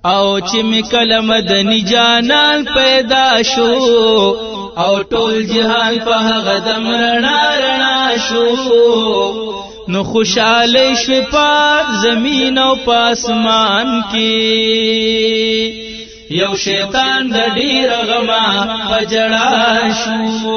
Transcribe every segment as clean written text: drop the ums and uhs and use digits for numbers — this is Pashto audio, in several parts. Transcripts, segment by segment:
او چې می کله مدني جانان پیدا شو او ټول جهان په هغه دم رڼا رڼا شو نو خوشاله شو پاک زمین او پاسمان کې یو شیطان د ډیر غما پجړا شو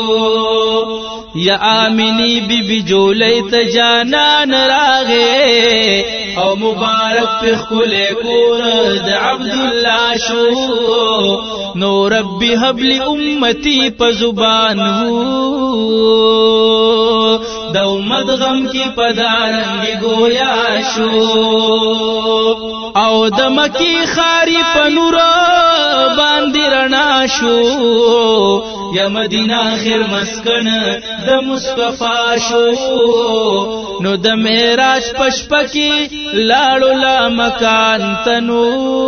یا آمینی بی بی جولی تا جانان راغے او مبارک پر خلے کورد عبداللہ شو نو ربی حبلی امتی پا زبان ہو دا امت غم کی پدارنگی گویا شو او د مکی خاری پا نور باندی رنا شو یا مدینہ خیر مسکن د مصطفی شو نو د معراج پشپکی لاړو لا مکان تنو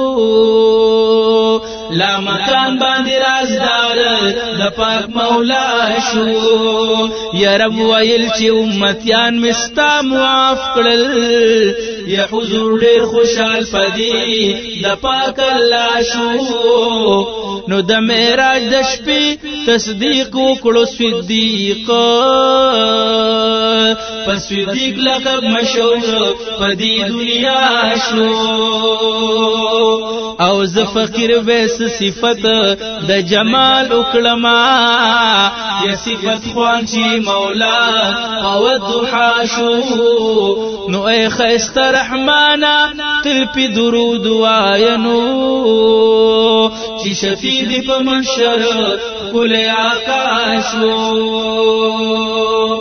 لا مکان باندې رازدار د پاک مولا شو یا رب ویل چې امتیان مستا معاف کړل یا حضور ډیر خوشحال پدی د پاک الله شو نو د معراج د شپې تصدیق وکړو صدیق پس صدیق لقب مشهور پدی دنیا شو او ز فقیر ویس صفت د جمال وکړما یا صفت خوان چې مولا او ضحا شو نو اے خیست رحمانا تل پی درود واینو چی شفیع دی پا منشر کل آقا شو